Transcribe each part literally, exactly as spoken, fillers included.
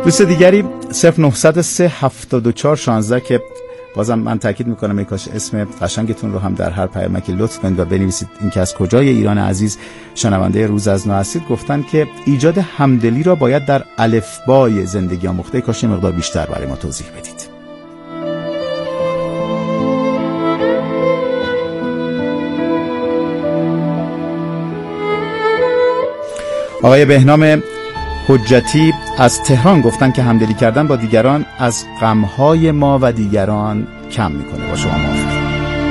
دوست دیگری صفر نه صفر سه هفتاد و چهار شانزده که بازم من تاکید میکنم ای کاش اسم قشنگتون رو هم در هر پیامکی لطف کنید و بنویسید اینکه از کجای ایران عزیز شنونده روز از نو هستید. گفتن که ایجاد همدلی را باید در الفبای زندگی آموخته، کاش مقدار بیشتر برای ما توضیح بدید. آقای بهنام حجتی از تهران گفتن که همدلی کردن با دیگران از غمهای ما و دیگران کم میکنه. با شما موافقم.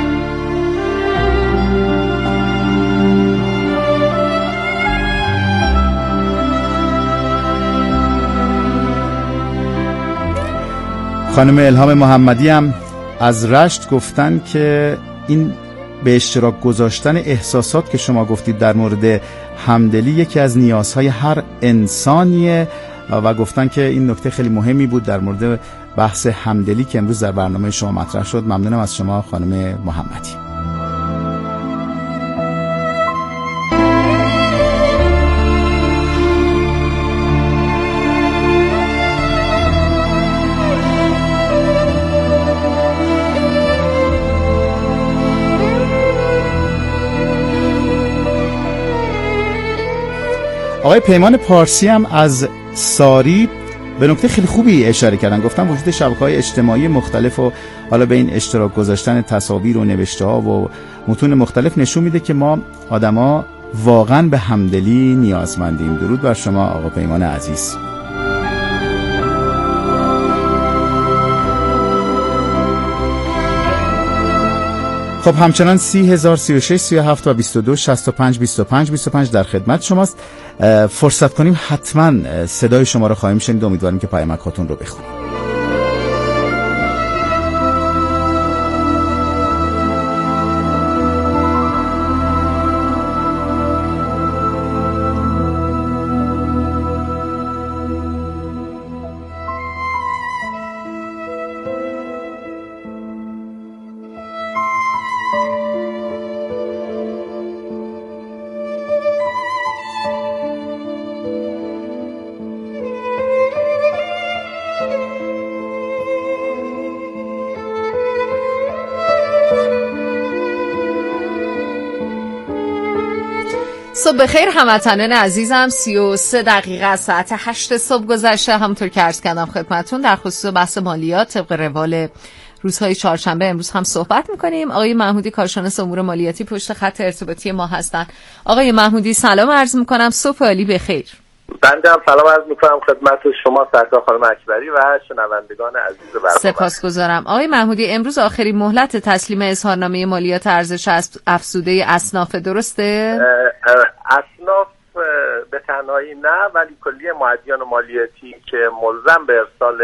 خانم الهام محمدی هم از رشت گفتن که این به اشتراک گذاشتن احساسات که شما گفتید در مورد همدلی یکی از نیازهای هر انسانیه و گفتن که این نکته خیلی مهمی بود در مورد بحث همدلی که امروز در برنامه شما مطرح شد. ممنونم از شما خانم محمدی. آقای پیمان پارسی هم از ساری به نکته خیلی خوبی اشاره کردن. گفتن وجود شبکه‌های اجتماعی مختلف و حالا به این اشتراک گذاشتن تصاویر و نوشته‌ها و متون مختلف نشون میده که ما آدما واقعا به همدلی نیازمندیم. درود بر شما آقا پیمان عزیز. خب همچنان سی هزار سی و شش سی و هفت و بیست و دو شصت و پنج بیست و پنج بیست و پنج در خدمت شماست. فرصت کنیم حتما صدای شما رو خواهیم شنید. امیدواریم که پیامک‌هاتون رو بخونیم. صبح بخیر هموطنان عزیزم. سی و سه دقیقه از ساعت هشت صبح گذشته. همونطور که عرض کردم خدمتتون در خصوص بحث مالیات طبق روال روزهای چهارشنبه امروز هم صحبت میکنیم. آقای محمودی کارشناس امور مالیاتی پشت خط ارتباطی ما هستن. آقای محمودی سلام عرض میکنم. صبح عالی بخیر. بنده هم سلام عرض میکنم خدمت شما سرکار خانم اکبری و شنوندگان عزیز برنامه. سپاسگزارم. آقای محمودی امروز آخرین مهلت تسلیم اظهارنامه مالیات ارزش افزوده اصناف، درسته؟ اصناف به تنهایی نه، ولی کلیه معدیان مالیاتی که ملزم به ارسال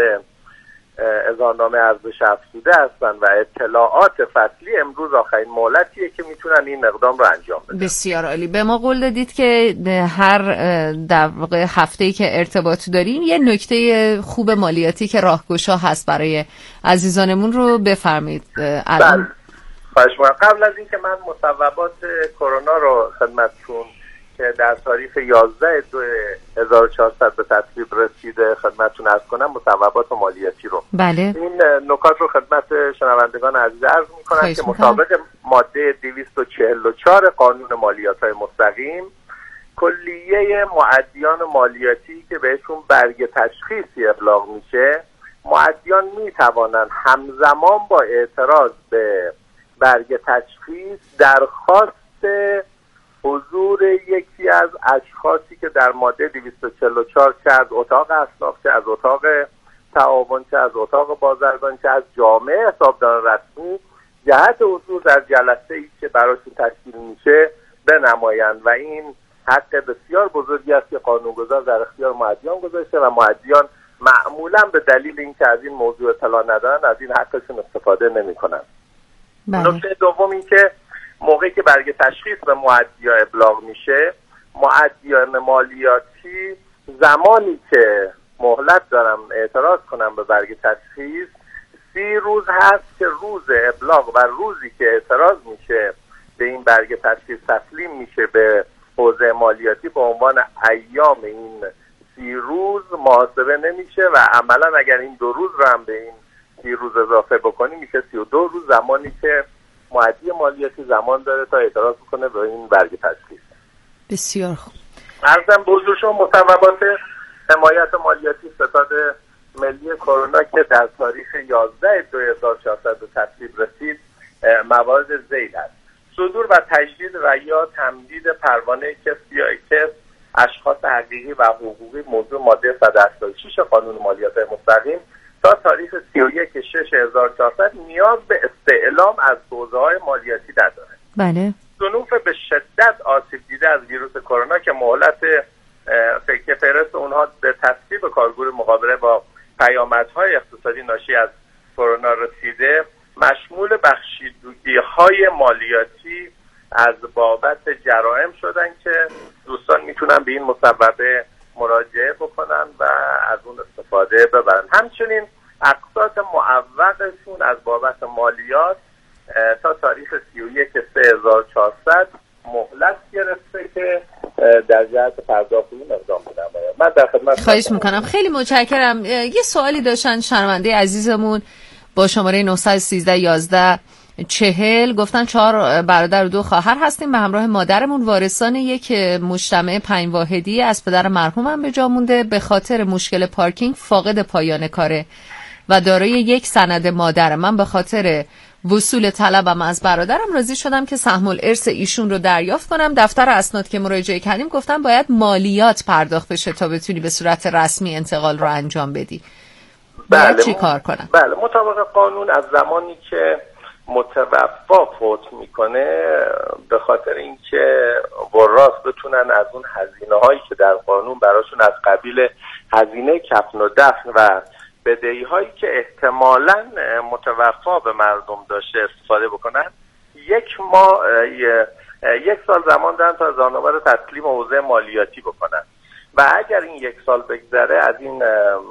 اظهارنامه ارزش افزوده هستن و اطلاعات فصلی امروز آخرین مهلتیه که میتونن این اقدام رو انجام بدن. بسیار عالی. به ما قول دادید که هر در واقع هفته‌ای که ارتباط داریم یه نکته خوب مالیاتی که راهگشا هست برای عزیزانمون رو بفرمایید. الان خواهش می‌کنم. قبل از اینکه من مصوبات کرونا رو خدمتتون که در تاریخ یازده دو هزار و چهارصد به تصویب رسیده خدمتتون عرض کنم مصوبات مالیاتی رو. بله. این نکات رو خدمت شنوندگان عزیز عرض می‌کنم که مطابق ماده دویست و چهل و چهار قانون مالیات‌های مستقیم کلیه معدیان مالیاتی که بهشون برگ تشخیصی ابلاغ میشه، معدیان میتوانند همزمان با اعتراض به برگ تشخیص درخواست حضور یکی از اشخاصی که در ماده دویست و چهل و چهار چه از اتاق اصناف، چه از اتاق تعاون، چه از اتاق بازرگان، چه از جامعه حسابداران رسمی جهت حضور در جلسه‌ای که براشون تشکیل میشه بنمایند و این حق بسیار بزرگی است که قانونگذار در اختیار معدیان گذاشته و معدیان معمولا به دلیل اینکه از این موضوع اطلاع ندارن از این حقشون استفاده نمی‌کنن. نکته دوم این که موقعی که برگ تشخیص به معدی‌ها ابلاغ میشه، معدیان مالیاتی زمانی که مهلت دارن اعتراض کنن به برگ تشخیص سی روز هست که روز ابلاغ و روزی که اعتراض میشه به این برگ تشخیص تسلیم میشه به حوزه مالیاتی به عنوان ایام این سی روز محاسبه نمیشه و عملا اگر این دو روز رو هم به این سی روز اضافه بکنی میشه سی و دو روز، زمانی که مؤدی مالیاتی زمان داره تا اعتراض کنه به این برگ تشخیص. بسیار خوب. عرضم به حضور شما مصوبات حمایت مالیاتی ستاد ملی کرونا که در تاریخ یازده دو هزار و چهارصد به تصویب رسید موارد ذیل است: صدور و تجدید و یا تمدید پروانه کسب یا کسب اشخاص حقیقی و حقوقی موضوع ماده صد و هشتاد و شش قانون مالیات مستقیم تا تاریخ سی و یک شش هزار و چهارصد نیاز به استعلام از حوزه‌های مالیاتی نداره. بله. صنوف به شدت آسیب دیده از ویروس کرونا که مهلت فکر فهرست اونها به تصویب کارگروه مقابله با پیامدهای اقتصادی ناشی از کرونا رسیده، مشمول بخشیدگی‌های مالیاتی از بابت جرائم شدن که دوستان میتونن به این مصوبه مراجعه بکنن و از اون استفاده ببرن. همچنین اقساط معوقشون از بابت مالیات تا تاریخ سی و یک سه هزار و چهارصد مهلت گرفته که در جهت پرداخت اون اقدام بنماید. من در خدمت. خواهش میکنم. خیلی متشکرم. یه سوالی داشتن شنونده عزیزمون با شماره نه یک سه یازده چهل، گفتن چهار برادر و دو خواهر هستیم، به همراه مادرمون وارثان یک مجتمع پنج واحدی از پدر مرحومم به جا مونده، به خاطر مشکل پارکینگ فاقد پایان کاره و دارای یک سند مادر. من به خاطر وصول طلبم از برادرم راضی شدم که سهم الارث ایشون رو دریافت کنم. دفتر اسناد که مراجعه کردیم گفتن باید مالیات پرداخت بشه تا بتونی به صورت رسمی انتقال رو انجام بدی. باید بله چی کار کنم؟ بله، مطابق قانون از زمانی که متوفا فوت میکنه به خاطر اینکه وراث بتونن از اون هزینه هایی که در قانون براشون از قبیل هزینه کفن و دفن و بدهی هایی که احتمالاً متوفا به مردم داشته استفاده بکنن، یک ماه یک سال زمان دارن تا زانوبر تسلیم حوزه مالیاتی بکنن و اگر این یک سال بگذره از این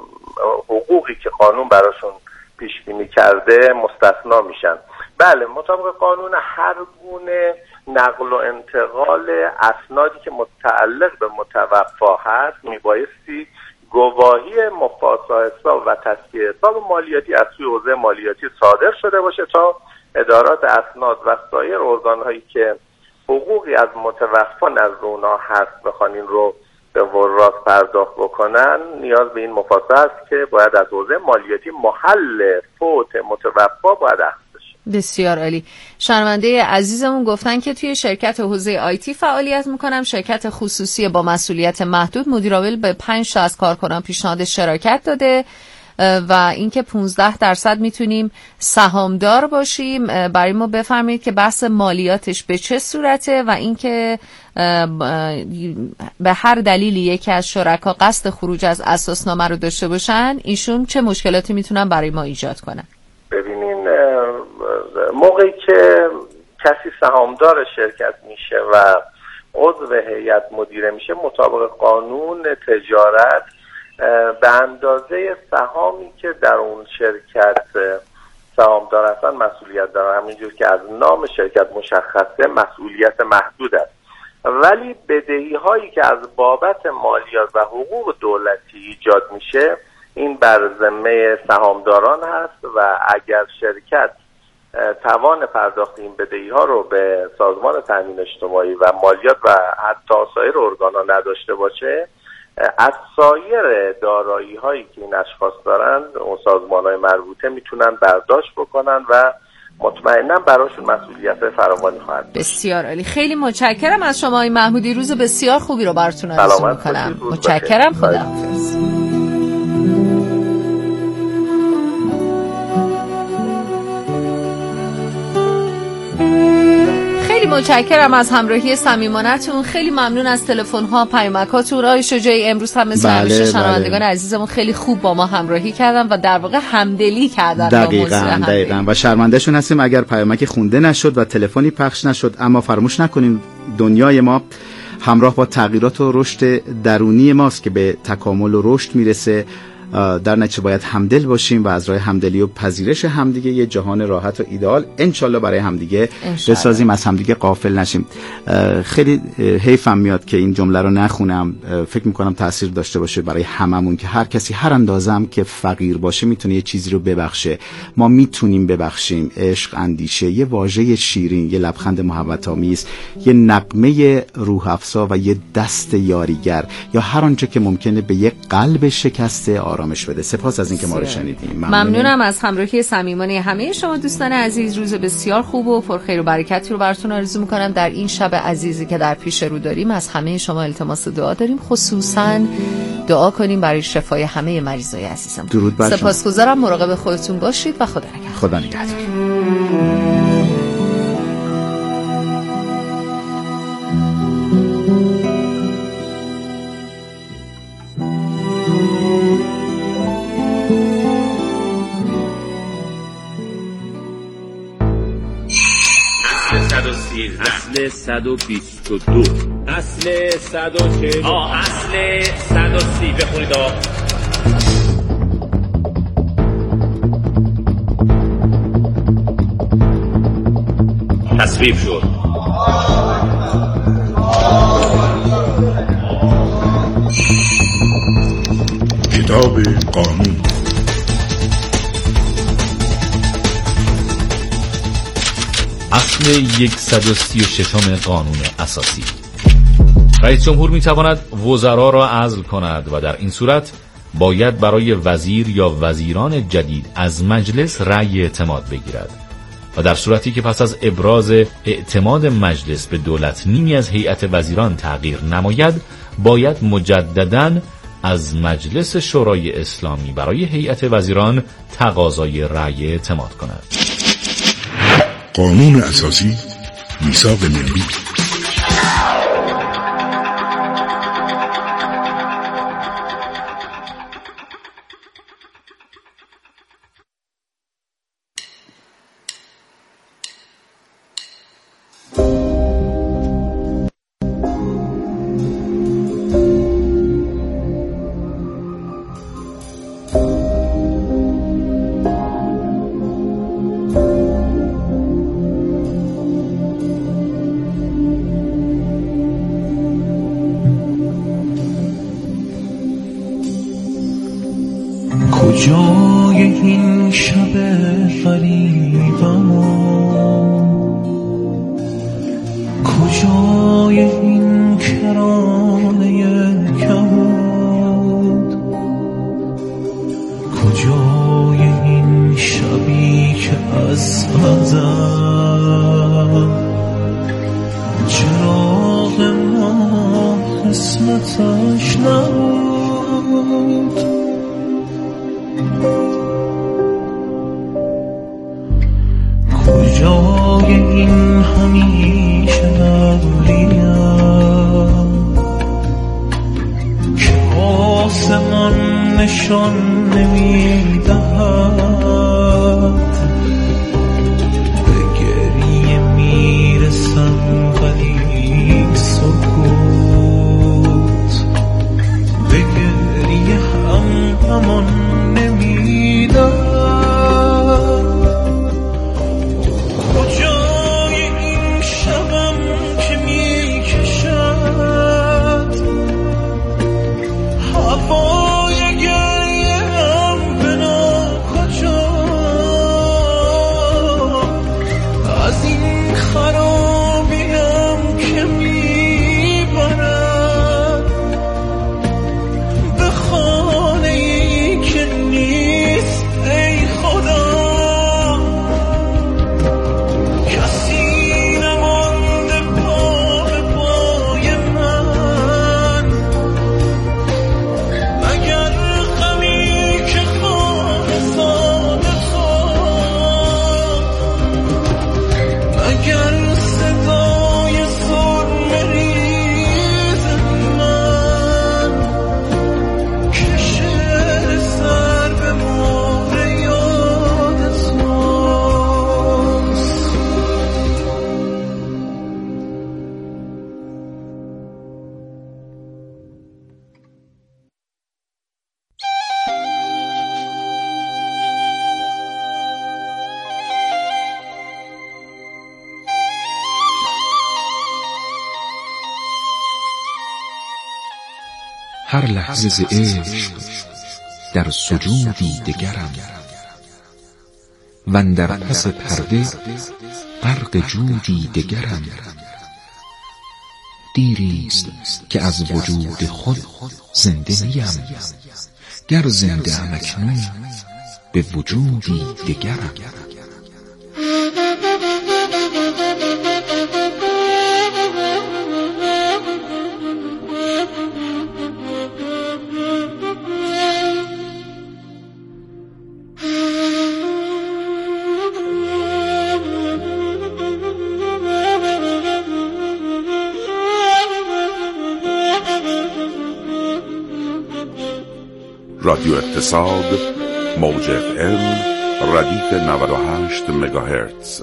حقوقی که قانون براشون پیش بینی کرده مستثنا میشن. بله، مطابق قانون هر گونه نقل و انتقال اسنادی که متعلق به متوفا هست میبایستی گواهی مفاسا حساب و تسکیه حساب مالیاتی از سوی حوزه مالیاتی صادر شده باشه تا ادارات اسناد و سایر ارگان‌هایی که حقوقی از متوفا نزد اونها هست بخوان این رو به وراث پرداخت بکنن، نیاز به این مفاسا هست که باید از حوزه مالیاتی محل فوت متوفا باید اخذ بشه. بسیار عالی. شنونده عزیزمون گفتن که توی شرکت حوزه آیتی فعالیت میکنم، شرکت خصوصی با مسئولیت محدود، مدیرعامل به پنج تا از کارکنان پیشنهاد شراکت داده و اینکه پانزده درصد میتونیم سهامدار باشیم. برای ما بفرمایید که بحث مالیاتش به چه صورته و اینکه به هر دلیلی یکی از شرکا قصد خروج از اساسنامه رو داشته باشن، ایشون چه مشکلاتی میتونن برای ما ایجاد کنن؟ ببینین، موقعی که کسی سهامدار شرکت میشه و عضو هیئت مدیره میشه، مطابق قانون تجارت به اندازه سهامی که در اون شرکت سهامدار هستن مسئولیت دارن. همینجور که از نام شرکت مشخصه مسئولیت محدود است، ولی بدهی هایی که از بابت مالیات و حقوق دولتی ایجاد میشه این بر ذمه سهامداران هست و اگر شرکت توان پرداخت این بدهی ها رو به سازمان تامین اجتماعی و مالیات و حتی سایر ارگان‌ها نداشته باشه، از سایر دارایی هایی که این اشخاص دارن اون سازمان های مربوطه میتونن برداشت بکنن و مطمئنا براشون مسئولیت فراوانی خواهد بود. بسیار عالی. خیلی متشکرم از شما آقای محمودی. روز بسیار خوبی رو براتون آرزو میکنم. متشکرم. خداحافظ. خیلی متشکرم از همراهی صمیمانه‌تون. خیلی ممنون از تلفن‌ها، پیامک‌هاتون. آقای شجاعی امروز هم مثل همیشه شنوندگان عزیزمون خیلی خوب با ما همراهی کردن و در واقع همدلی کردن. دقیقاً دقیقاً و شرمنده‌شون هستیم اگر پیامک خونده نشد و تلفنی پخش نشد، اما فراموش نکنیم دنیای ما همراه با تغییرات و رشد درونی ماست که به تکامل و رشد میرسه در نتیجه باید همدل باشیم و از راه همدلی و پذیرش همدیگه یه جهان راحت و ایدئال انشالله برای همدیگه بسازیم، از همدیگه غافل نشیم. خیلی حیفم میاد که این جمله رو نخونم، فکر میکنم تاثیر داشته باشه برای هممون که هر کسی هر اندازه هم که فقیر باشه میتونه یه چیزی رو ببخشه. ما میتونیم ببخشیم. عشق، اندیشه، یه واژه شیرین، یه لبخند محبت آمیز، یه نغمه روح افزا و یه دست یاریگر، یا هر آنچه که ممکنه به یه قلب شکسته آرامش بده. سپاس از اینکه ما رو شنیدیم. ممنونم. ممنونم از همراهی صمیمانه همه شما دوستان عزیز. روز بسیار خوب و پرخیر و برکتی رو براتون آرزو میکنم در این شب عزیزی که در پیش رو داریم. از همه شما التماس دعا داریم، خصوصا دعا کنیم برای شفای همه مریضای عزیزم. درود بر شما. سپاسگزارم. مراقب خودتون باشید و خدا نگهدار. خدا نگهدار. اصل صد و بیست و دو اصل صد و چهل آه اصل صد و سی بخونید آه تصویب شد. کتاب قانون. اصل صد و سی و شش قانون اساسی. رئیس جمهور می تواند وزرا را عزل کند و در این صورت باید برای وزیر یا وزیران جدید از مجلس رأی اعتماد بگیرد و در صورتی که پس از ابراز اعتماد مجلس به دولت نیمی از هیئت وزیران تغییر نماید، باید مجدداً از مجلس شورای اسلامی برای هیئت وزیران تقاضای رأی اعتماد کند. قانون اساسی، میثاق ملی. کجای این شب غریبم، کجای این کرانه کبود، کجای این شبی که از ازل چراغ ما قسمتش نبود. کجای این همیشه نبریم که آسمان نشان نمیدهد، به گریه میرسم ولی سکوت، به گریه هم همان نمیدهد. هوای گریم به هر لحظه ز عشق در سجودی دگرم، وندر پس پرده غرق جودی دگرم. دیریست که از وجود خود زنده نیم، گر زنده ام اکنون به وجودی دگرم. رادیو اقتصاد، موج اف ام، ردیف نود و هشت مگاهرتز.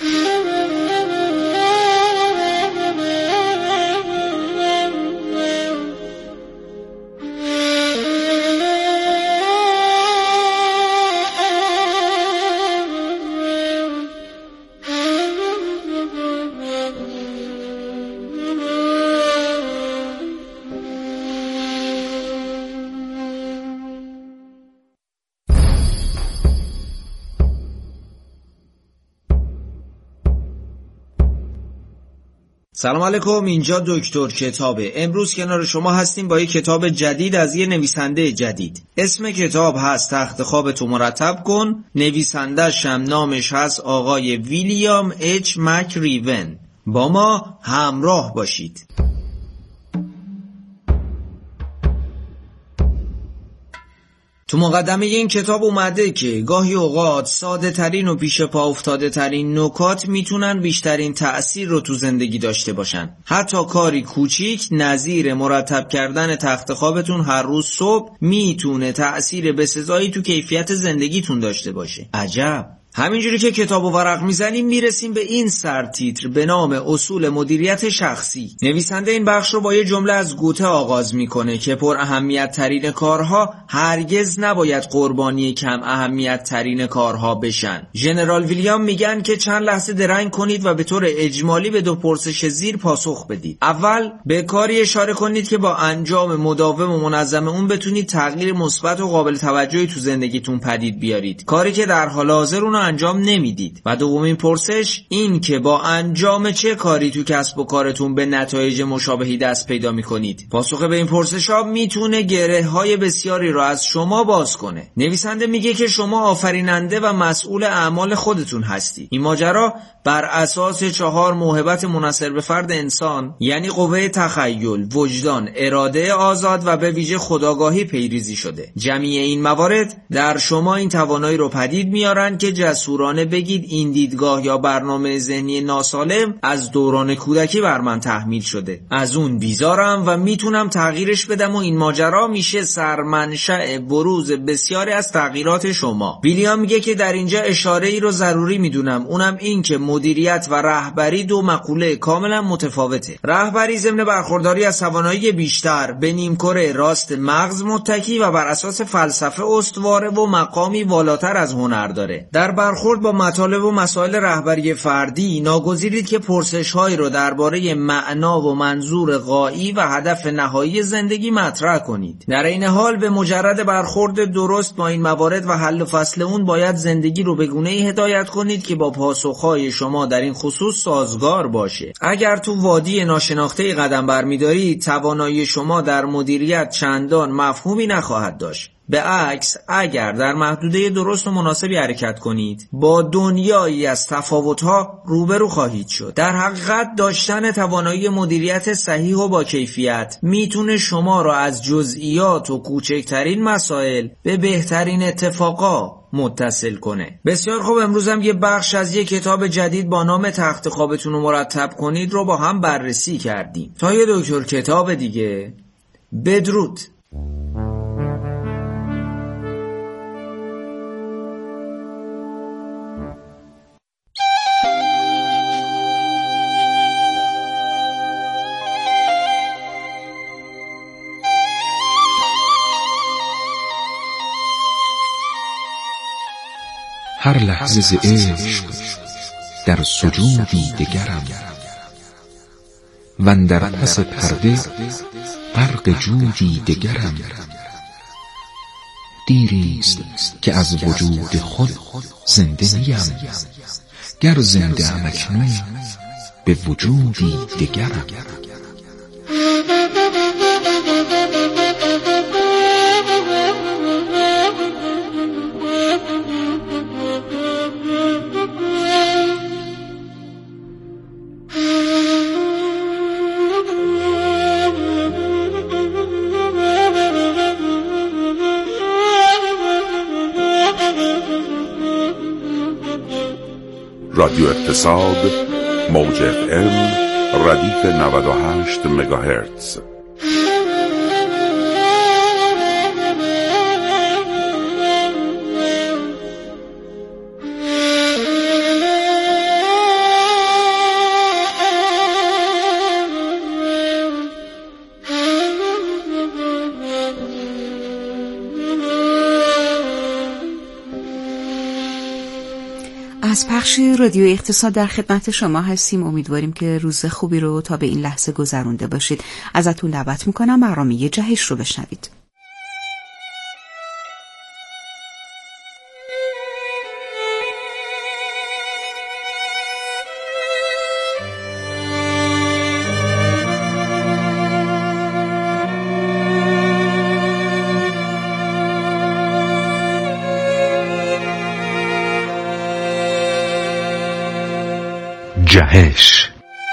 سلام علیکم، اینجا دکتر کتابه. امروز کنار شما هستیم با یک کتاب جدید از یه نویسنده جدید. اسم کتاب هست تخت خوابتو مرتب کن. نویسنده‌ش هم نامش هست آقای ویلیام اچ مکریون. با ما همراه باشید. تو مقدمه این کتاب اومده که گاهی اوقات ساده ترین و پیش پا افتاده ترین نکات میتونن بیشترین تأثیر رو تو زندگی داشته باشن. حتی کاری کوچیک نظیر مرتب کردن تخت خوابتون هر روز صبح میتونه تأثیر بسزایی تو کیفیت زندگیتون داشته باشه. عجب. همینجوری که کتابو ورق میزنیم میرسیم به این سرتیتر به نام اصول مدیریت شخصی. نویسنده این بخش رو با یه جمله از گوته آغاز میکنه که پر اهمیت ترین کارها هرگز نباید قربانی کم اهمیت ترین کارها بشن. ژنرال ویلیام میگن که چند لحظه درنگ کنید و به طور اجمالی به دو پرسش زیر پاسخ بدید. اول به کاری اشاره کنید که با انجام مداوم و منظم اون بتونید تغییر مثبت و قابل توجهی تو زندگیتون پدید بیارید، کاری که در حال حاضر اون انجام نمیدید. و دومین پرسش این که با انجام چه کاری تو کسب و کارتون به نتایج مشابهی دست پیدا میکنید. پاسخ به این پرسش ها میتونه گره های بسیاری رو از شما باز کنه. نویسنده میگه که شما آفریننده و مسئول اعمال خودتون هستی. این ماجرا بر اساس چهار موهبت منحصر به فرد انسان، یعنی قوه تخیل، وجدان، اراده آزاد و به ویژه خودآگاهی پیریزی شده. جمعی این موارد در شما این توانایی رو پدید میارن که جسورانه بگید این دیدگاه یا برنامه ذهنی ناسالم از دوران کودکی بر من تحمیل شده. از اون بیزارم و میتونم تغییرش بدم و این ماجرا میشه سرمنشأ بروز بسیاری از تغییرات شما. ویلیام میگه که در اینجا اشاره ای رو ضروری میدونم، اونم این که مدیریت و رهبری دو مقوله کاملا متفاوته. رهبری ضمن برخورداری از توانایی بیشتر به نیمکره راست مغز متکی و بر اساس فلسفه استواره و مقامی والاتر از هنر داره. در برخورد با مطالب و مسائل رهبری فردی ناگزیرید که پرسش‌هایی رو درباره معنا و منظور غایی و هدف نهایی زندگی مطرح کنید. در این حال به مجرد برخورد درست با این موارد و حل و فصل اون باید زندگی رو به گونه‌ای هدایت کنید که با پاسخ‌های شما در این خصوص سازگار باشه. اگر تو وادی ناشناخته قدم برمی‌دارید، توانایی شما در مدیریت چندان مفهومی نخواهد داشت. به عکس اگر در محدوده درست و مناسبی حرکت کنید، با دنیایی از تفاوت‌ها روبرو خواهید شد. در حقیقت داشتن توانایی مدیریت صحیح و با کیفیت میتونه شما را از جزئیات و کوچکترین مسائل به بهترین اتفاقا متصل کنه. بسیار خوب، امروز هم یه بخش از یه کتاب جدید با نام تخت خوابتون رو مرتب کنید رو با هم بررسی کردیم. تا یه دکتر کتاب دیگه، بدرود. هر لحظه ز عشق در سجودی دگرم، و در پس پرده غرق جودی دگرم. دیریست که از وجود خود زنده نیم، گر زنده ام اکنون به وجودی دگرم. رادیو اقتصاد موج اف ام ردیف نود و هشت مگاهرتز. از پخش رادیو اقتصاد در خدمت شما هستیم. امیدواریم که روز خوبی رو تا به این لحظه گذرونده باشید. ازتون دعوت میکنم برنامه جهش رو بشنوید. جهش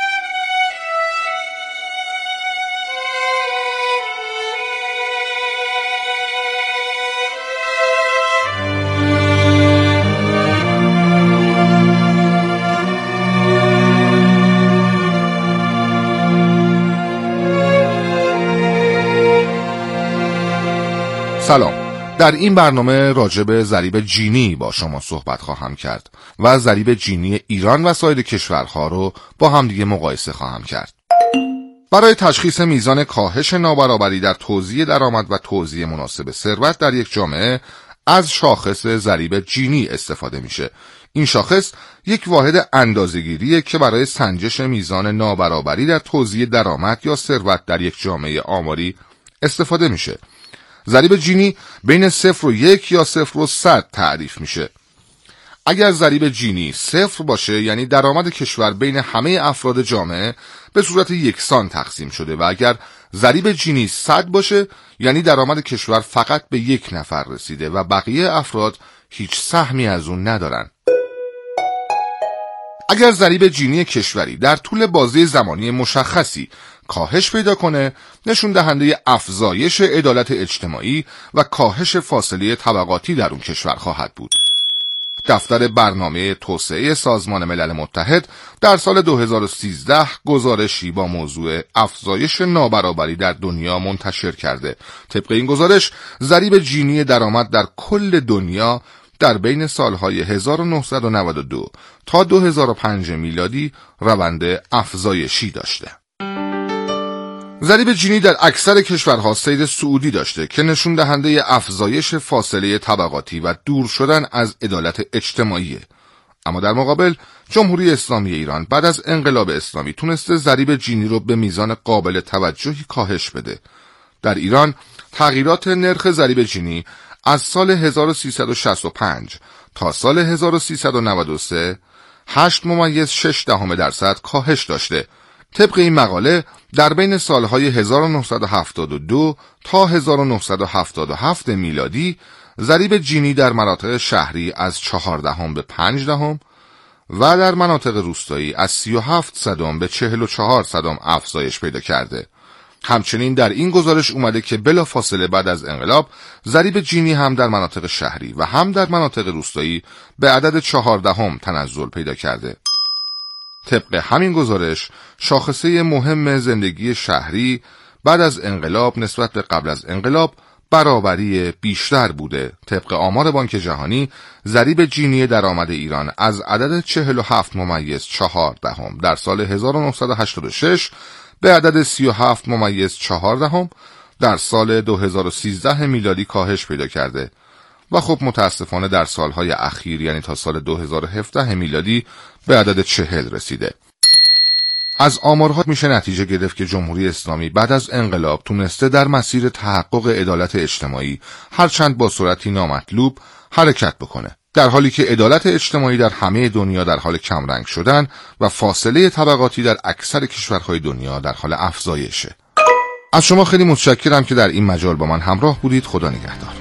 سلام. در این برنامه راجع به ضریب جینی با شما صحبت خواهم کرد و ضریب جینی ایران و سایر کشورها رو با همدیگه مقایسه خواهم کرد. برای تشخیص میزان کاهش نابرابری در توزیع درآمد و توزیع مناسب ثروت در یک جامعه از شاخص ضریب جینی استفاده میشه. این شاخص یک واحد اندازه‌گیریه که برای سنجش میزان نابرابری در توزیع درآمد یا ثروت در یک جامعه آماری استفاده میشه. ضریب جینی بین صفر و یک یا صفر و صد تعریف میشه. اگر ضریب جینی صفر باشه یعنی درآمد کشور بین همه افراد جامعه به صورت یکسان تقسیم شده و اگر ضریب جینی صد باشه یعنی درآمد کشور فقط به یک نفر رسیده و بقیه افراد هیچ سهمی از اون ندارن. اگر ضریب جینی کشوری در طول بازه زمانی مشخصی کاهش پیدا کنه، نشون دهنده افزایش عدالت اجتماعی و کاهش فاصله طبقاتی در اون کشور خواهد بود. دفتر برنامه توسعه سازمان ملل متحد در سال دو هزار و سیزده گزارشی با موضوع افزایش نابرابری در دنیا منتشر کرده. طبق این گزارش ضریب جینی درآمد در کل دنیا در بین سالهای هزار و نهصد و نود و دو تا دو هزار و پنج میلادی روند افزایشی داشته. ضریب جینی در اکثر کشورها سیر صعودی داشته که نشون دهنده افزایش فاصله طبقاتی و دور شدن از عدالت اجتماعی. اما در مقابل جمهوری اسلامی ایران بعد از انقلاب اسلامی تونسته ضریب جینی رو به میزان قابل توجهی کاهش بده. در ایران تغییرات نرخ ضریب جینی از سال هزار و سیصد و شصت و پنج تا سال هزار و سیصد و نود و سه هشت ممیز شش دهم درصد کاهش داشته. طبق این مقاله در بین سالهای هزار و نهصد و هفتاد و دو تا هزار و نهصد و هفتاد و هفت میلادی ضریب جینی در مناطق شهری از چهار دهم به پنج دهم و در مناطق روستایی از سی و هفت صدم به چهل و چهار صدم افزایش پیدا کرده. همچنین در این گزارش اومده که بلافاصله بعد از انقلاب ضریب جینی هم در مناطق شهری و هم در مناطق روستایی به عدد چهار دهم تنزل پیدا کرده. طبق همین گزارش شاخصه مهم زندگی شهری بعد از انقلاب نسبت به قبل از انقلاب برابری بیشتر بوده. طبق آمار بانک جهانی ضریب جینی درآمد ایران از عدد چهل و هفت ممیز چهار دهم در سال هزار و نهصد و هشتاد و شش به عدد سی و هفت ممیز چهار دهم در سال دو هزار و سیزده میلادی کاهش پیدا کرده و خب متاسفانه در سالهای اخیر یعنی تا سال دو هزار و هفده میلادی به عدد چهل رسیده. از آمارها میشه نتیجه گرفت که جمهوری اسلامی بعد از انقلاب تونسته در مسیر تحقق عدالت اجتماعی هرچند با سرعتی نامطلوب حرکت بکنه، در حالی که عدالت اجتماعی در همه دنیا در حال کمرنگ شدن و فاصله طبقاتی در اکثر کشورهای دنیا در حال افزایشه. از شما خیلی متشکرم که در این مجال با من همراه بودید. خدا نگهدار.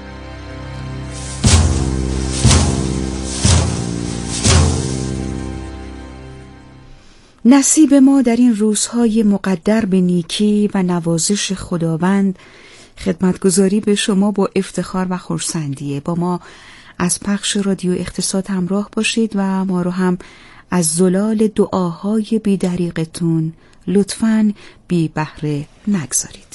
نصیب ما در این روزهای مقدر به نیکی و نوازش خداوند خدمتگزاری به شما با افتخار و خرسندیه. با ما از پخش رادیو اقتصاد همراه باشید و ما رو هم از زلال دعاهای بی دریغتون لطفاً بی بهره نگذارید.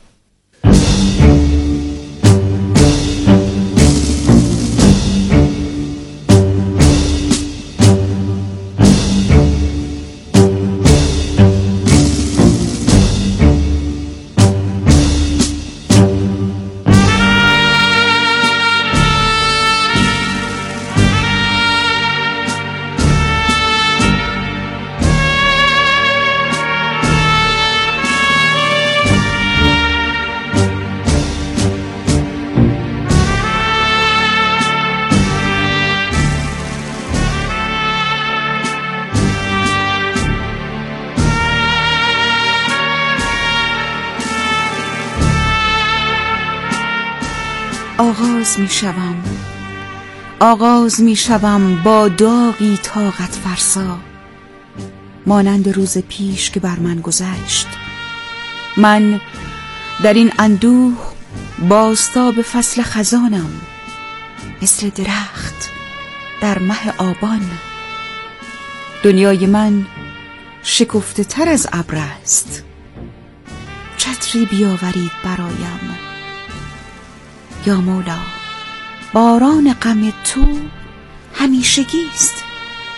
آغاز می شوم آغاز می شوم با داغی طاقت فرسا، مانند روز پیش که بر من گذشت. من در این اندوه بازتاب فصل خزانم، مثل درخت در مه آبان. دنیای من شکفته تر از ابر است، چتری بیاورید برایم. یا مولا، باران غم تو همیشگی است.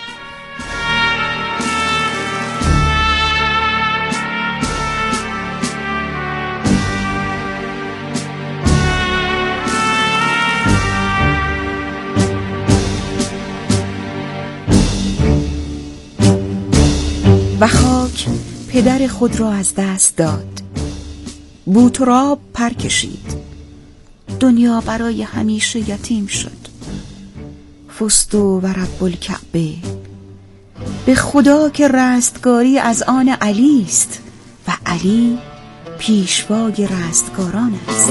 و خاک پدر خود را از دست داد، بوتراب پر کشید، دنیا برای همیشه یتیم شد. فستو و رب الکعبه، به خدا که رستگاری از آن علی است و علی پیشوای رستگاران است.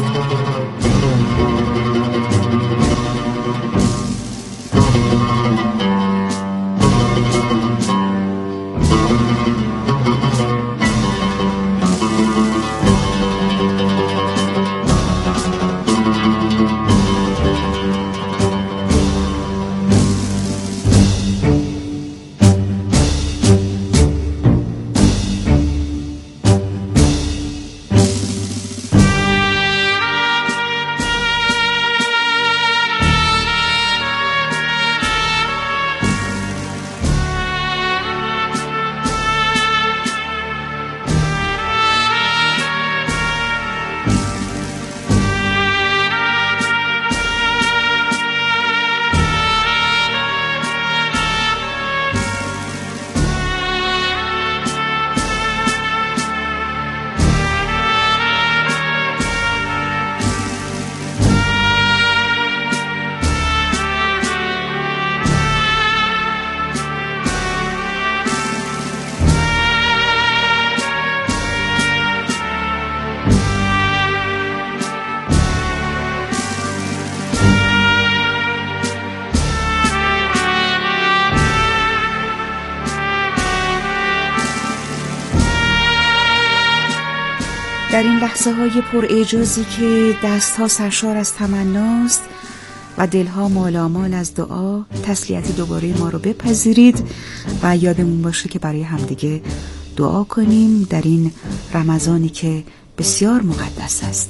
در این لحظه های پر اعجازی که دست ها سرشار از تمناست و دلها مالامال از دعا، تسلیت دوباره ما رو بپذیرید و یادمون باشه که برای همدیگه دعا کنیم در این رمضانی که بسیار مقدس است.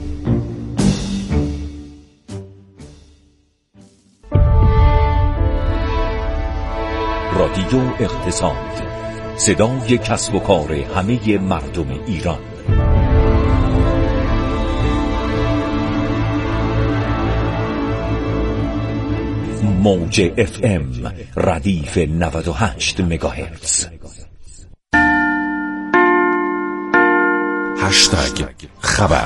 رادیو اقتصاد، صدای کسب و کار همه مردم ایران. موج اف ام ردیف نود و هشت مگاهرتز. هشتگ خبر